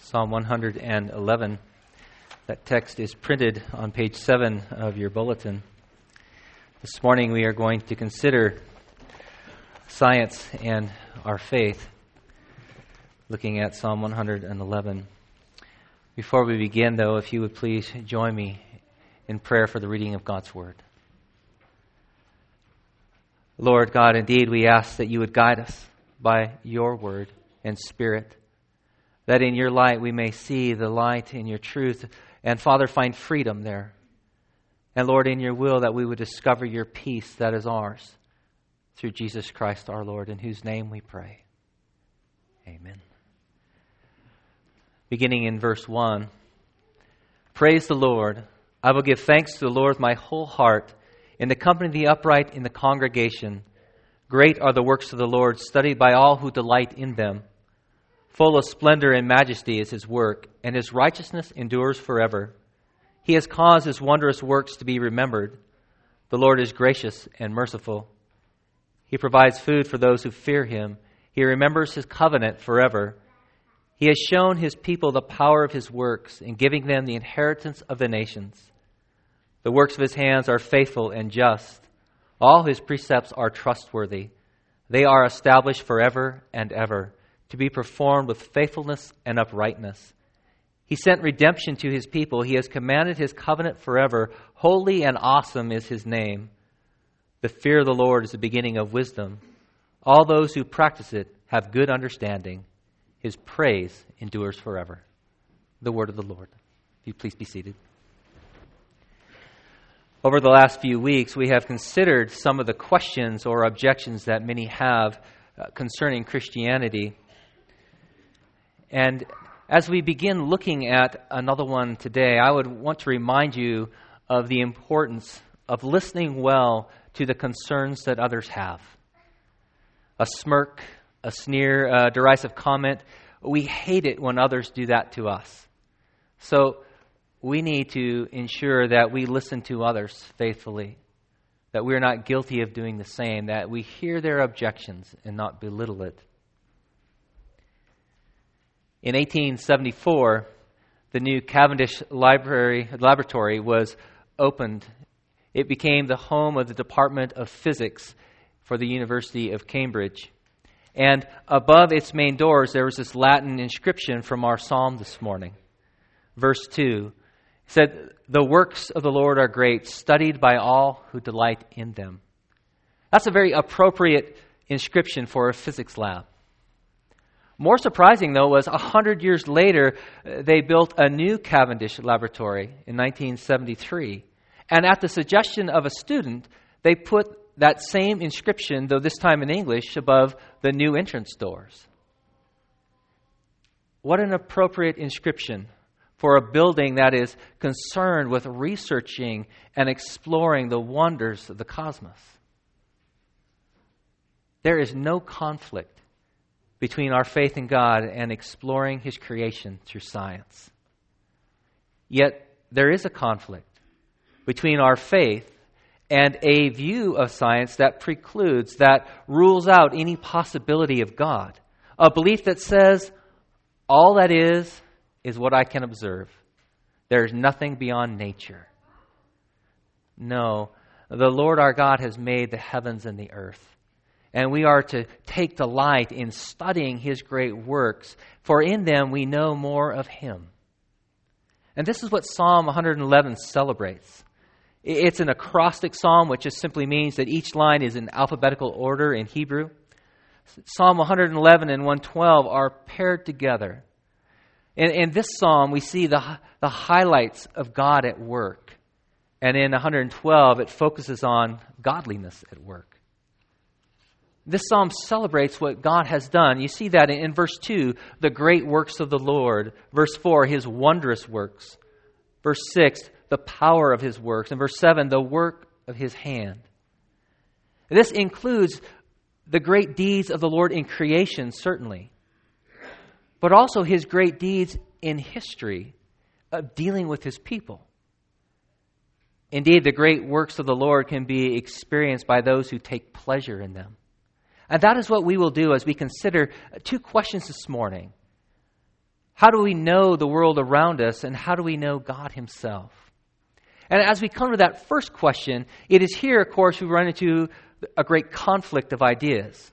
Psalm 111. That text is printed on page 7 of your bulletin. This morning we are going to consider science and our faith, looking at Psalm 111. Before we begin, though, if you would please join me in prayer for the reading of God's Word. Lord God, indeed we ask that you would guide us by your Word and Spirit, that in your light we may see the light in your truth, and Father, find freedom there. And Lord, in your will, that we would discover your peace that is ours through Jesus Christ our Lord, in whose name we pray. Amen. Beginning in verse 1. Praise the Lord. I will give thanks to the Lord with my whole heart, in the company of the upright in the congregation. Great are the works of the Lord, studied by all who delight in them. Full of splendor and majesty is his work, and his righteousness endures forever. He has caused his wondrous works to be remembered. The Lord is gracious and merciful. He provides food for those who fear him. He remembers his covenant forever. He has shown his people the power of his works, in giving them the inheritance of the nations. The works of his hands are faithful and just. All his precepts are trustworthy. They are established forever and ever, to be performed with faithfulness and uprightness. He sent redemption to his people. He has commanded his covenant forever. Holy and awesome is his name. The fear of the Lord is the beginning of wisdom. All those who practice it have good understanding. His praise endures forever. The word of the Lord. If you please be seated. Over the last few weeks, we have considered some of the questions or objections that many have concerning Christianity. And as we begin looking at another one today, I would want to remind you of the importance of listening well to the concerns that others have. A smirk, a sneer, a derisive comment, we hate it when others do that to us. So we need to ensure that we listen to others faithfully, that we're not guilty of doing the same, that we hear their objections and not belittle it. In 1874, the new Cavendish Laboratory was opened. It became the home of the Department of Physics for the University of Cambridge. And above its main doors, there was this Latin inscription from our psalm this morning. Verse 2 said, "The works of the Lord are great, studied by all who delight in them." That's a very appropriate inscription for a physics lab. More surprising, though, was 100 years later, they built a new Cavendish Laboratory in 1973. And at the suggestion of a student, they put that same inscription, though this time in English, above the new entrance doors. What an appropriate inscription for a building that is concerned with researching and exploring the wonders of the cosmos. There is no conflict between our faith in God and exploring his creation through science. Yet there is a conflict between our faith and a view of science that precludes, that rules out any possibility of God. A belief that says, all that is what I can observe. There is nothing beyond nature. No, the Lord our God has made the heavens and the earth. And we are to take delight in studying his great works, for in them we know more of him. And this is what Psalm 111 celebrates. It's an acrostic psalm, which just simply means that each line is in alphabetical order in Hebrew. Psalm 111 and 112 are paired together. In this psalm, we see the highlights of God at work. And in 112, it focuses on godliness at work. This psalm celebrates what God has done. You see that in verse 2, the great works of the Lord. Verse 4, his wondrous works. Verse 6, the power of his works. And verse 7, the work of his hand. This includes the great deeds of the Lord in creation, certainly, but also his great deeds in history of dealing with his people. Indeed, the great works of the Lord can be experienced by those who take pleasure in them. And that is what we will do as we consider two questions this morning. How do we know the world around us, and how do we know God himself? And as we come to that first question, it is here, of course, we run into a great conflict of ideas.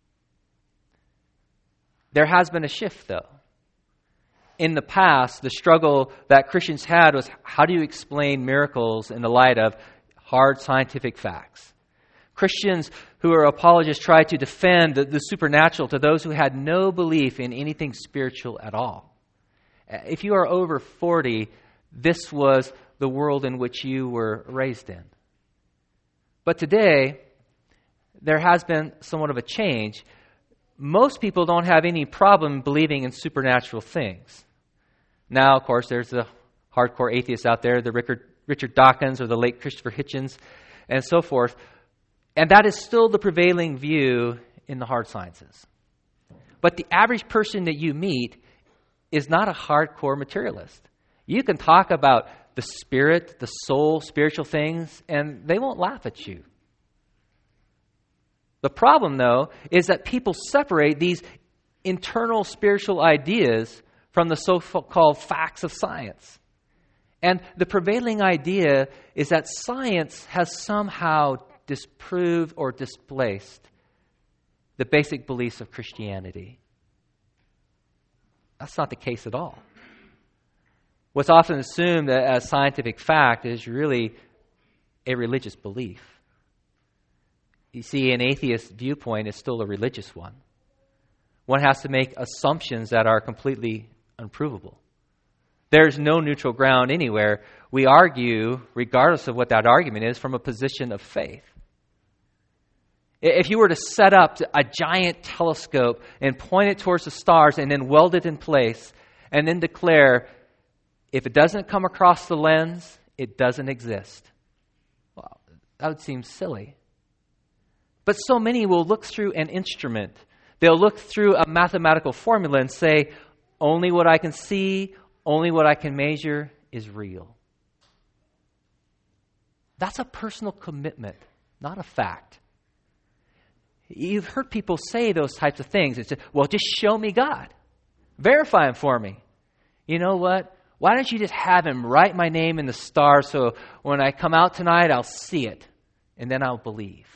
There has been a shift, though. In the past, the struggle that Christians had was, how do you explain miracles in the light of hard scientific facts? Christians who are apologists tried to defend the supernatural to those who had no belief in anything spiritual at all. If you are over 40, this was the world in which you were raised in. But today, there has been somewhat of a change. Most people don't have any problem believing in supernatural things. Now, of course, there's the hardcore atheists out there, the Richard Dawkins or the late Christopher Hitchens, and so forth. And that is still the prevailing view in the hard sciences. But the average person that you meet is not a hardcore materialist. You can talk about the spirit, the soul, spiritual things, and they won't laugh at you. The problem, though, is that people separate these internal spiritual ideas from the so-called facts of science. And the prevailing idea is that science has somehow disproved or displaced the basic beliefs of Christianity. That's not the case at all. What's often assumed as scientific fact is really a religious belief. You see, an atheist viewpoint is still a religious one. One has to make assumptions that are completely unprovable. There's no neutral ground anywhere. We argue, regardless of what that argument is, from a position of faith. If you were to set up a giant telescope and point it towards the stars and then weld it in place and then declare, if it doesn't come across the lens, it doesn't exist. Well, that would seem silly. But so many will look through an instrument. They'll look through a mathematical formula and say, only what I can see, only what I can measure is real. That's a personal commitment, not a fact. You've heard people say those types of things. It's, well, just show me God. Verify him for me. You know what? Why don't you just have him write my name in the stars so when I come out tonight, I'll see it, and then I'll believe.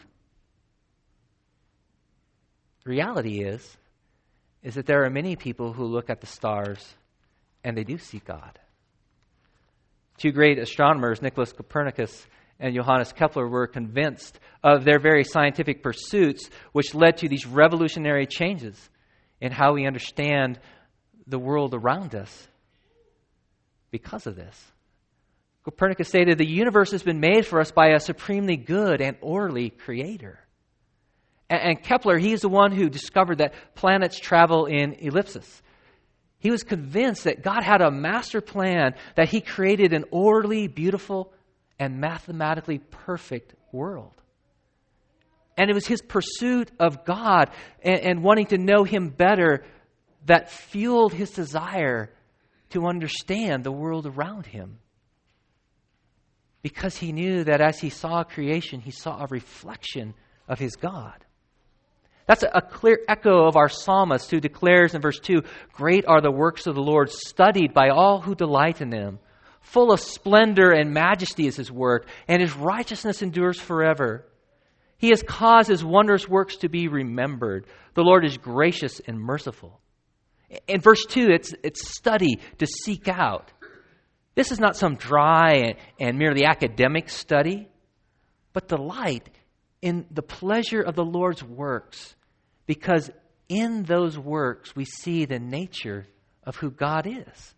The reality is that there are many people who look at the stars and they do see God. Two great astronomers, Nicholas Copernicus and Johannes Kepler, were convinced of their very scientific pursuits, which led to these revolutionary changes in how we understand the world around us because of this. Copernicus stated, the universe has been made for us by a supremely good and orderly creator. And Kepler, he's the one who discovered that planets travel in ellipses. He was convinced that God had a master plan, that he created an orderly, beautiful, and mathematically perfect world. And it was his pursuit of God and wanting to know him better that fueled his desire to understand the world around him. Because he knew that as he saw creation, he saw a reflection of his God. That's a clear echo of our psalmist who declares in verse 2, great are the works of the Lord, studied by all who delight in them. Full of splendor and majesty is his work, and his righteousness endures forever. He has caused his wondrous works to be remembered. The Lord is gracious and merciful. In verse 2, it's study, to seek out. This is not some dry and merely academic study, but delight in the pleasure of the Lord's works, because in those works we see the nature of who God is.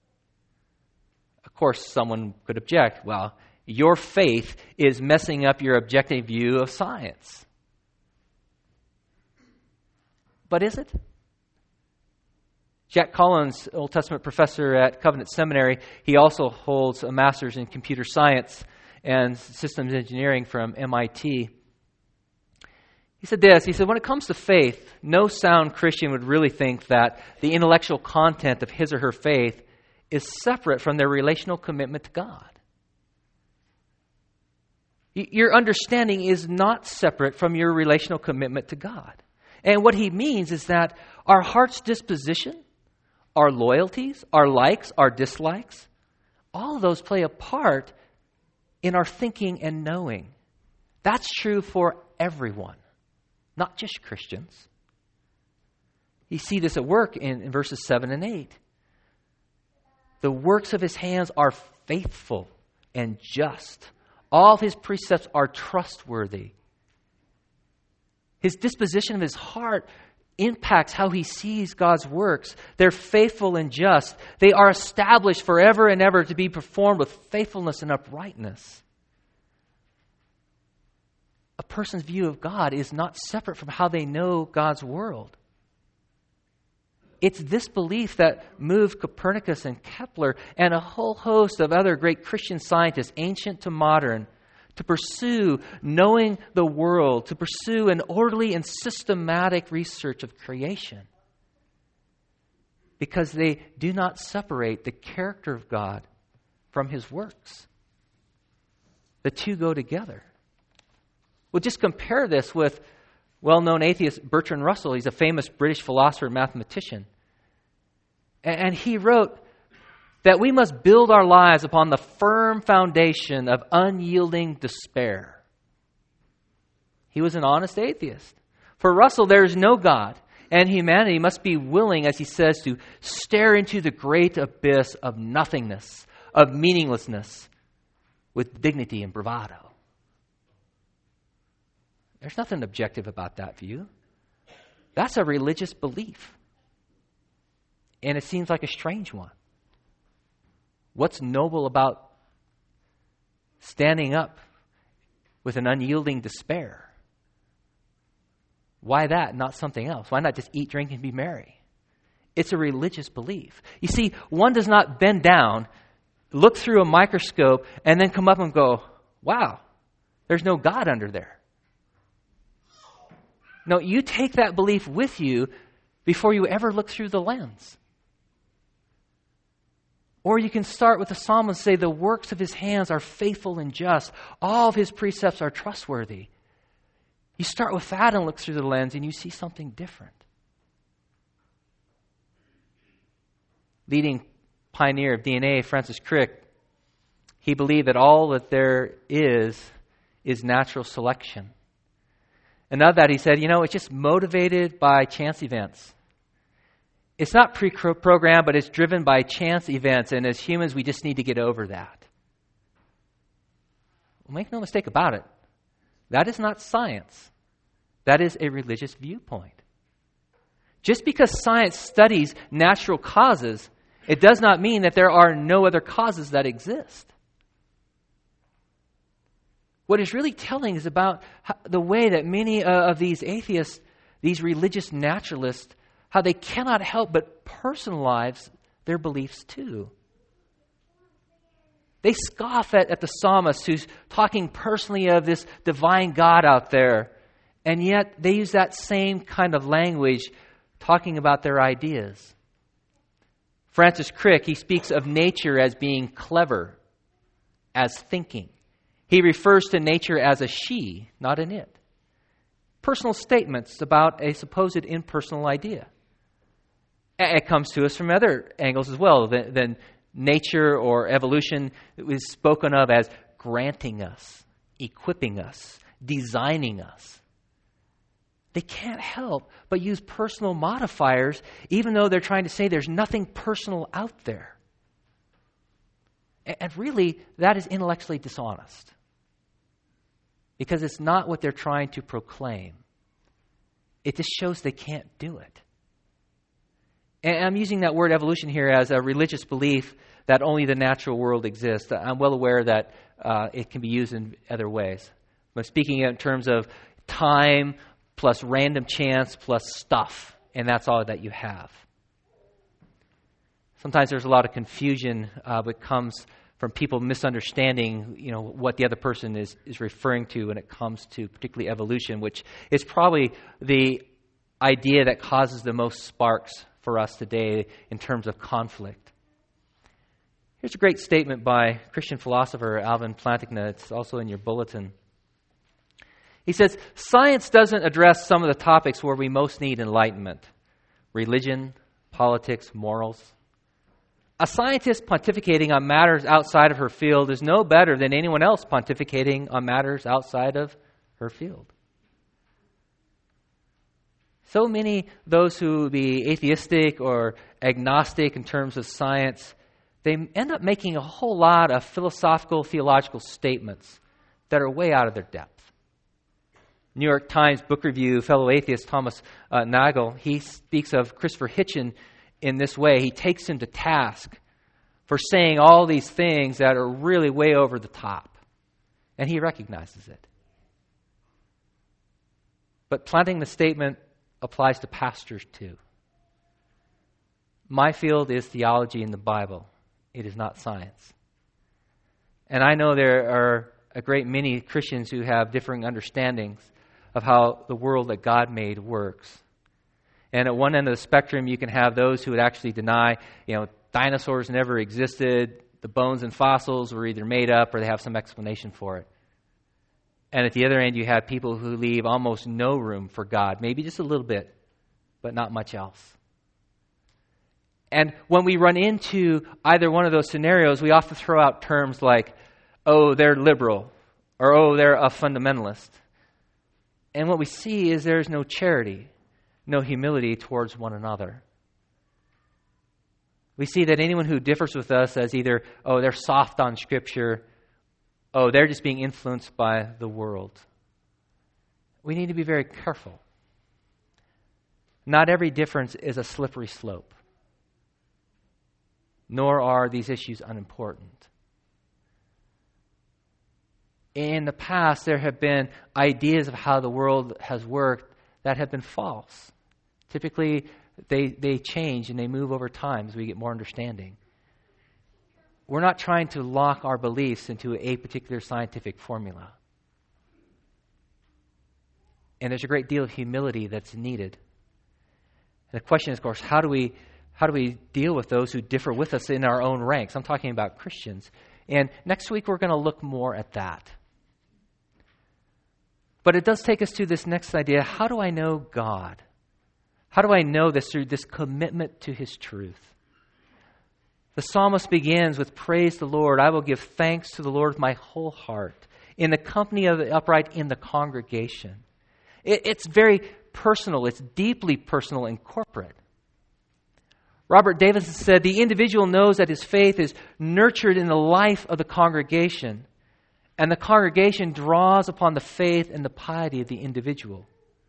Of course, someone could object, well, your faith is messing up your objective view of science. But is it? Jack Collins, Old Testament professor at Covenant Seminary, he also holds a master's in computer science and systems engineering from MIT. He said this, he said, when it comes to faith, no sound Christian would really think that the intellectual content of his or her faith is separate from their relational commitment to God. Your understanding is not separate from your relational commitment to God. And what he means is that our heart's disposition, our loyalties, our likes, our dislikes, all of those play a part in our thinking and knowing. That's true for everyone, not just Christians. You see this at work in verses 7 and 8. The works of his hands are faithful and just. All his precepts are trustworthy. His disposition of his heart impacts how he sees God's works. They're faithful and just. They are established forever and ever to be performed with faithfulness and uprightness. A person's view of God is not separate from how they know God's world. It's this belief that moved Copernicus and Kepler and a whole host of other great Christian scientists, ancient to modern, to pursue knowing the world, to pursue an orderly and systematic research of creation. Because they do not separate the character of God from his works. The two go together. Well, just compare this with well-known atheist Bertrand Russell. He's a famous British philosopher and mathematician. And he wrote that we must build our lives upon the firm foundation of unyielding despair. He was an honest atheist. For Russell, there is no God, and humanity must be willing, as he says, to stare into the great abyss of nothingness, of meaninglessness, with dignity and bravado. There's nothing objective about that view. That's a religious belief. And it seems like a strange one. What's noble about standing up with an unyielding despair? Why that, not something else? Why not just eat, drink, and be merry? It's a religious belief. You see, one does not bend down, look through a microscope, and then come up and go, wow, there's no God under there. No, you take that belief with you before you ever look through the lens. Or you can start with the psalmist and say, the works of his hands are faithful and just. All of his precepts are trustworthy. You start with that and look through the lens and you see something different. Leading pioneer of DNA, Francis Crick, he believed that all that there is natural selection. And of that, he said, it's just motivated by chance events. It's not pre-programmed, but it's driven by chance events. And as humans, we just need to get over that. Well, make no mistake about it. That is not science. That is a religious viewpoint. Just because science studies natural causes, it does not mean that there are no other causes that exist. What is really telling is about the way that many of these atheists, these religious naturalists, how they cannot help but personalize their beliefs too. They scoff at the psalmist who's talking personally of this divine God out there, and yet they use that same kind of language talking about their ideas. Francis Crick, he speaks of nature as being clever, as thinking. He refers to nature as a she, not an it. Personal statements about a supposed impersonal idea. It comes to us from other angles as well. Then nature or evolution is spoken of as granting us, equipping us, designing us. They can't help but use personal modifiers, even though they're trying to say there's nothing personal out there. And really, that is intellectually dishonest. Because it's not what they're trying to proclaim. It just shows they can't do it. And I'm using that word evolution here as a religious belief that only the natural world exists. I'm well aware that it can be used in other ways. I'm speaking in terms of time plus random chance plus stuff, and that's all that you have. Sometimes there's a lot of confusion that comes from people misunderstanding, what the other person is referring to when it comes to particularly evolution, which is probably the idea that causes the most sparks for us today in terms of conflict. Here's a great statement by Christian philosopher Alvin Plantinga. It's also in your bulletin. He says, science doesn't address some of the topics where we most need enlightenment. Religion, politics, morals. A scientist pontificating on matters outside of her field is no better than anyone else pontificating on matters outside of her field. So many, those who be atheistic or agnostic in terms of science, they end up making a whole lot of philosophical, theological statements that are way out of their depth. New York Times Book Review fellow atheist Thomas Nagel, he speaks of Christopher Hitchens in this way. He takes him to task for saying all these things that are really way over the top. And he recognizes it. But planting the statement applies to pastors too. My field is theology in the Bible. It is not science. And I know there are a great many Christians who have differing understandings of how the world that God made works. And at one end of the spectrum, you can have those who would actually deny, dinosaurs never existed, the bones and fossils were either made up or they have some explanation for it. And at the other end, you have people who leave almost no room for God, maybe just a little bit, but not much else. And when we run into either one of those scenarios, we often throw out terms like, oh, they're liberal, or oh, they're a fundamentalist. And what we see is there's no charity, no humility towards one another. We see that anyone who differs with us as either, oh, they're soft on Scripture, oh, they're just being influenced by the world. We need to be very careful. Not every difference is a slippery slope, nor are these issues unimportant. In the past, there have been ideas of how the world has worked that have been false. Typically, they change and they move over time as we get more understanding. We're not trying to lock our beliefs into a particular scientific formula. And there's a great deal of humility that's needed. And the question is, of course, how do we deal with those who differ with us in our own ranks? I'm talking about Christians. And next week we're going to look more at that. But it does take us to this next idea. How do I know God? How do I know this through this commitment to His truth? The psalmist begins with, praise the Lord. I will give thanks to the Lord with my whole heart, in the company of the upright, in the congregation. It's very personal. It's deeply personal and corporate. Robert Davidson said, the individual knows that his faith is nurtured in the life of the congregation, and the congregation draws upon the faith and the piety of the individual.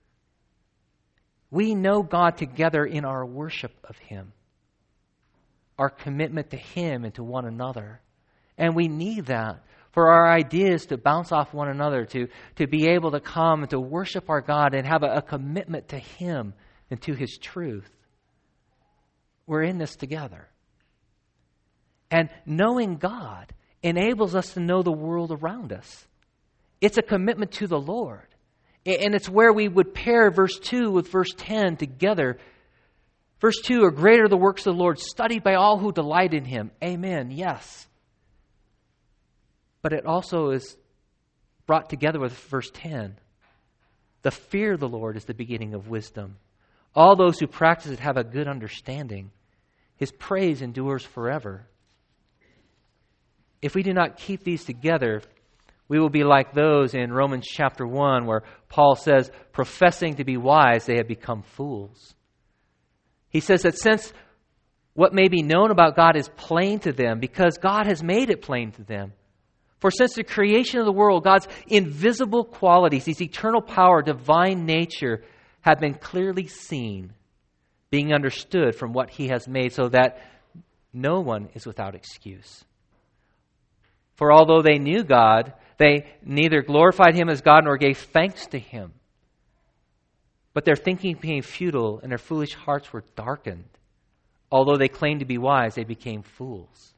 We know God together in our worship of Him, our commitment to Him and to one another. And we need that for our ideas to bounce off one another, to be able to come and to worship our God and have a commitment to Him and to His truth. We're in this together. And knowing God enables us to know the world around us. It's a commitment to the Lord. And it's where we would pair verse 2 with verse 10 together. Verse 2, are greater the works of the Lord, studied by all who delight in Him. Amen, yes. But it also is brought together with verse 10. The fear of the Lord is the beginning of wisdom. All those who practice it have a good understanding. His praise endures forever. If we do not keep these together, we will be like those in Romans chapter 1 where Paul says, professing to be wise, they have become fools. He says that since what may be known about God is plain to them, because God has made it plain to them. For since the creation of the world, God's invisible qualities, His eternal power, divine nature, have been clearly seen, being understood from what He has made, so that no one is without excuse. For although they knew God, they neither glorified Him as God nor gave thanks to Him. But their thinking became futile, and their foolish hearts were darkened. Although they claimed to be wise, they became fools.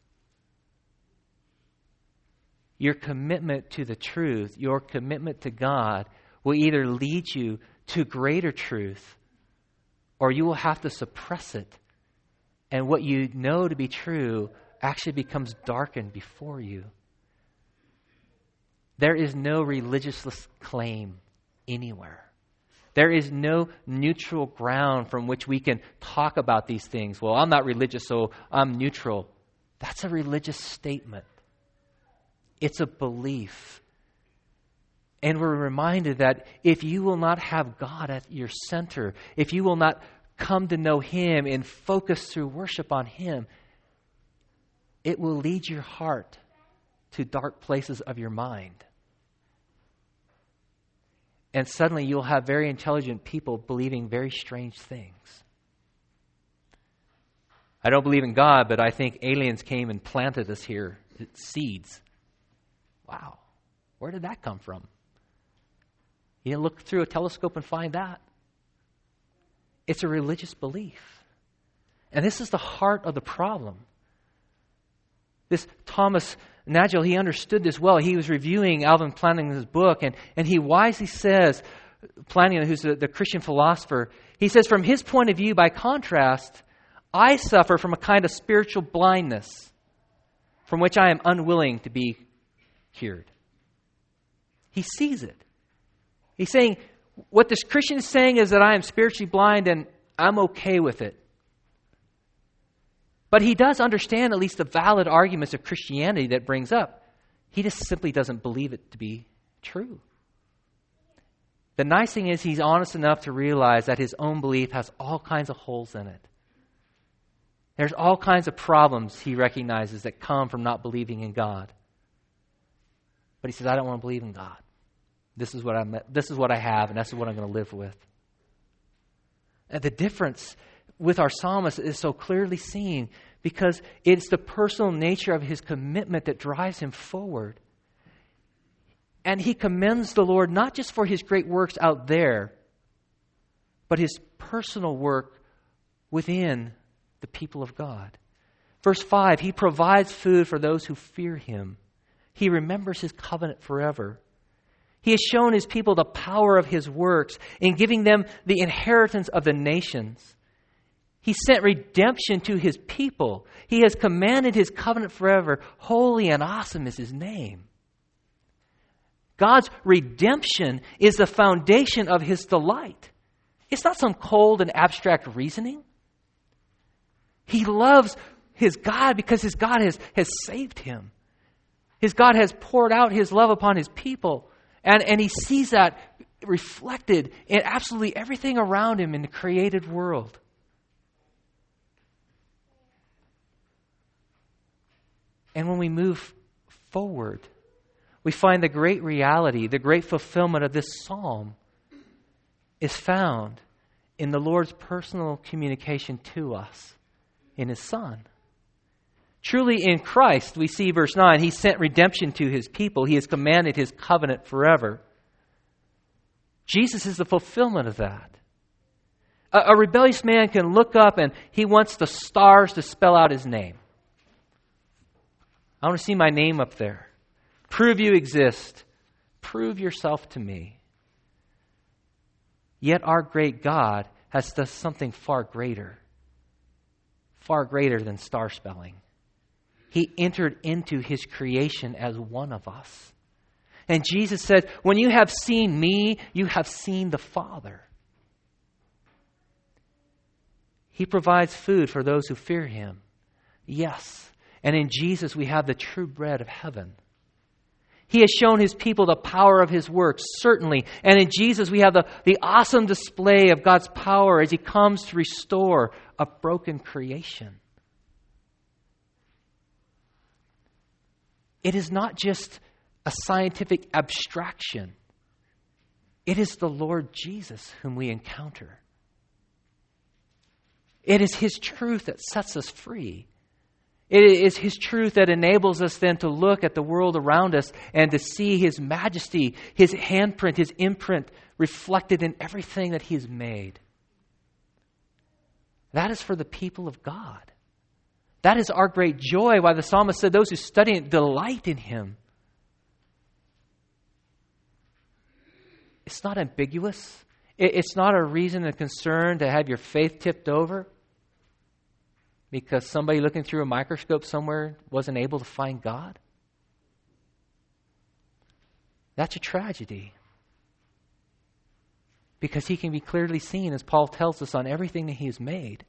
Your commitment to the truth, your commitment to God, will either lead you to greater truth, or you will have to suppress it. And what you know to be true actually becomes darkened before you. There is no religious claim anywhere. There is no neutral ground from which we can talk about these things. Well, I'm not religious, so I'm neutral. That's a religious statement. It's a belief. And we're reminded that if you will not have God at your center, if you will not come to know Him and focus through worship on Him, it will lead your heart to dark places of your mind. And suddenly you'll have very intelligent people believing very strange things. I don't believe in God, but I think aliens came and planted us here. It's seeds. Wow. Where did that come from? You didn't look through a telescope and find that. It's a religious belief. And this is the heart of the problem. This Thomas Nagel, he understood this well. He was reviewing Alvin Planning's book, and he wisely says, Planning, who's the Christian philosopher, he says, from his point of view, by contrast, I suffer from a kind of spiritual blindness from which I am unwilling to be cured. He sees it. He's saying, what this Christian is saying is that I am spiritually blind and I'm okay with it. But he does understand at least the valid arguments of Christianity that brings up. He just simply doesn't believe it to be true. The nice thing is he's honest enough to realize that his own belief has all kinds of holes in it. There's all kinds of problems he recognizes that come from not believing in God. But he says, I don't want to believe in God. This is what I have, and that's what I'm going to live with. And the difference with our psalmist is so clearly seen because it's the personal nature of his commitment that drives him forward. And he commends the Lord not just for his great works out there, but his personal work within the people of God. Verse 5, he provides food for those who fear him. He remembers his covenant forever. He has shown his people the power of his works in giving them the inheritance of the nations. He sent redemption to his people. He has commanded his covenant forever. Holy and awesome is his name. God's redemption is the foundation of his delight. It's not some cold and abstract reasoning. He loves his God because his God has saved him. His God has poured out his love upon his people. And he sees that reflected in absolutely everything around him in the created world. And when we move forward, we find the great reality, the great fulfillment of this psalm is found in the Lord's personal communication to us in his Son. Truly in Christ, we see verse 9, he sent redemption to his people. He has commanded his covenant forever. Jesus is the fulfillment of that. A rebellious man can look up and he wants the stars to spell out his name. I want to see my name up there. Prove you exist. Prove yourself to me. Yet our great God has done something far greater than star spelling. He entered into his creation as one of us. And Jesus said, when you have seen me, you have seen the Father. He provides food for those who fear him. Yes. And in Jesus we have the true bread of heaven. He has shown his people the power of his works, certainly. And in Jesus we have the awesome display of God's power as he comes to restore a broken creation. It is not just a scientific abstraction. It is the Lord Jesus whom we encounter. It is his truth that sets us free. It is his truth that enables us then to look at the world around us and to see his majesty, his handprint, his imprint reflected in everything that he has made. That is for the people of God. That is our great joy, why the psalmist said those who study it delight in him. It's not ambiguous. It's not a reason and concern to have your faith tipped over because somebody looking through a microscope somewhere wasn't able to find God. That's a tragedy. because he can be clearly seen, as Paul tells us, on everything that he has made.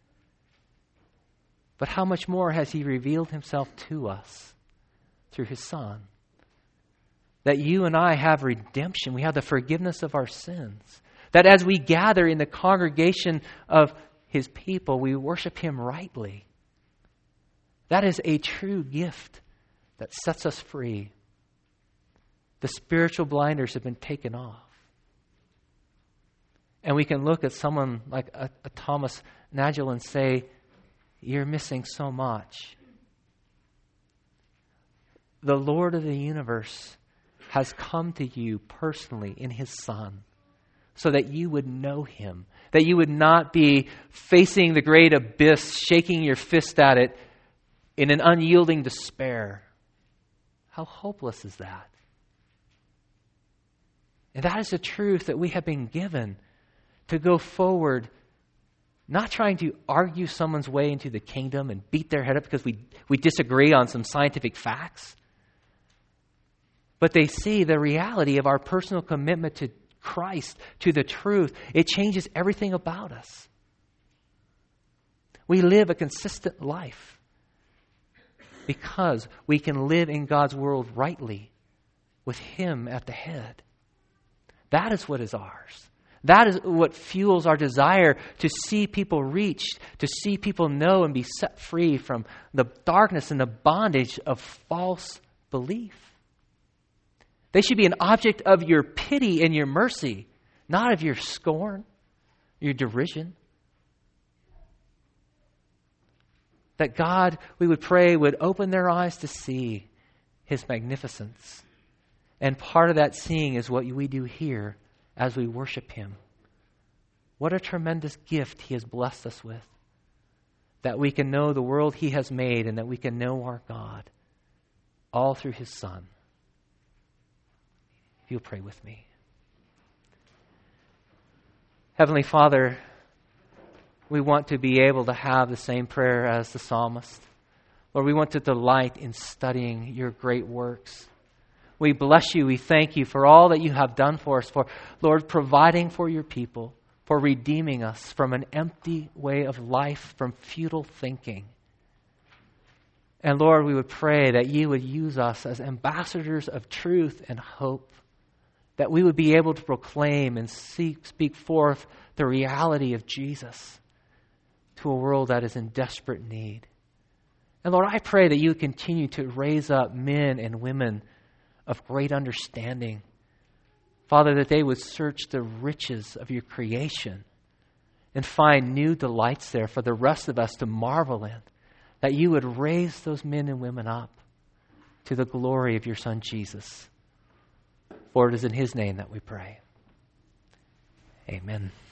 But how much more has he revealed himself to us through his Son? That you and I have redemption. We have the forgiveness of our sins. That as we gather in the congregation of his people, we worship him rightly. That is a true gift that sets us free. The spiritual blinders have been taken off. And we can look at someone like a Thomas Nagel and say, you're missing so much. The Lord of the universe has come to you personally in his Son so that you would know him, that you would not be facing the great abyss, shaking your fist at it in an unyielding despair. How hopeless is that? And that is the truth that we have been given to go forward, not trying to argue someone's way into the kingdom and beat their head up because we disagree on some scientific facts. But they see the reality of our personal commitment to Christ, to the truth. It changes everything about us. We live a consistent life because we can live in God's world rightly with him at the head. That is what is ours. That is what fuels our desire to see people reached, to see people know and be set free from the darkness and the bondage of false belief. They should be an object of your pity and your mercy, not of your scorn, your derision. That God, we would pray, would open their eyes to see his magnificence. And part of that seeing is what we do here as we worship him. What a tremendous gift he has blessed us with. That we can know the world he has made and that we can know our God all through his Son. If you'll pray with me. Heavenly Father, we want to be able to have the same prayer as the psalmist. Lord, we want to delight in studying your great works. We bless you. We thank you for all that you have done for us, for, Lord, providing for your people, for redeeming us from an empty way of life, from futile thinking. And Lord, we would pray that you would use us as ambassadors of truth and hope, that we would be able to proclaim and speak forth the reality of Jesus to a world that is in desperate need. And Lord, I pray that you would continue to raise up men and women of great understanding. Father, that they would search the riches of your creation and find new delights there for the rest of us to marvel in. That you would raise those men and women up to the glory of your Son, Jesus. For it is in his name that we pray. Amen.